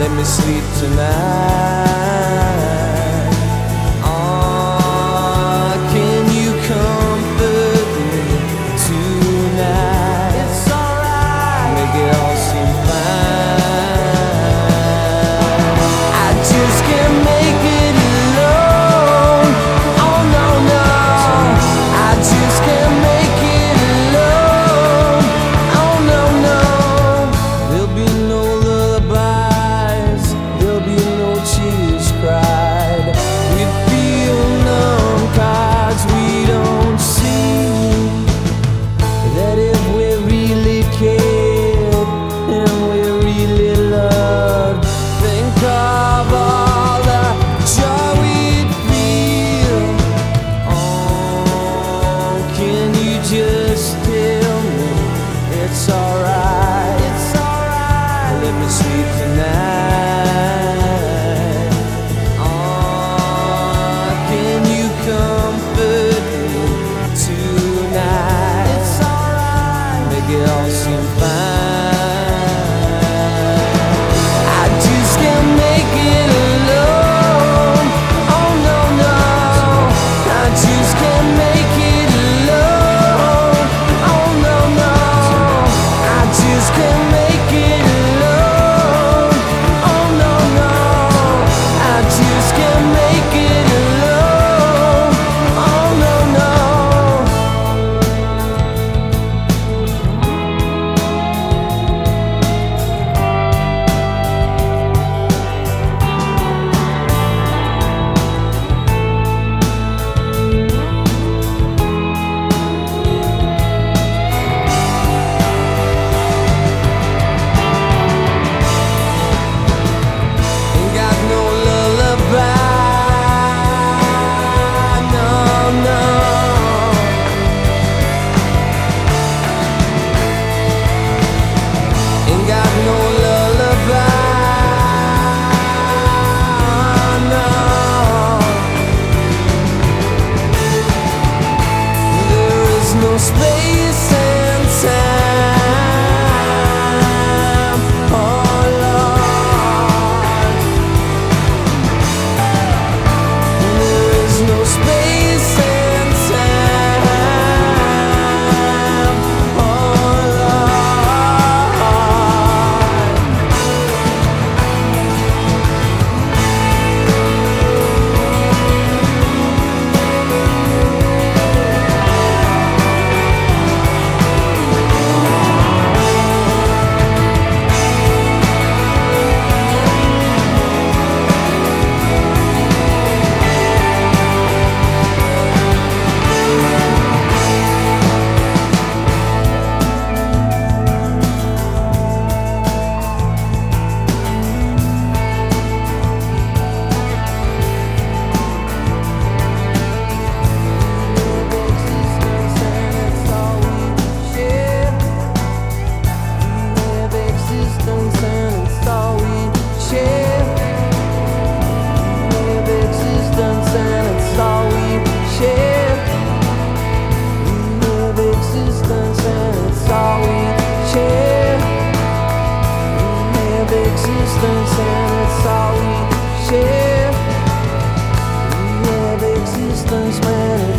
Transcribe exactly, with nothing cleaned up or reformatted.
let me sleep tonight. Oh, can you comfort me tonight? It's alright, make it all seem fine. I just can't make it alone. Oh no, no, I just can't make it alone. Oh no, no, there'll be no lullabies, there'll be no tears cried. We feel numb 'cause we don't see that if we really cared and we really loved, think of all the joy we'd feel. Oh, can you just tell me it's alright? It's alright, let me sleep tonight. Oh, can you comfort me tonight? It's alright, make it all seem fine. I just can't make it alone. Oh no, no, I just can't make it alone. Oh no, no, I just can't make it alone. Oh no, no, I just can't make it alone. Oh no, no. Ain't got no lullaby, no, no. Ain't got no lullaby, no. There is no space and time, oh Lord. There is no space and time, oh Lord. Existence and it's all we share. We have existence and it's all we share. We have existence and it's all we share. We have existence and it's all we share. We have existence, man.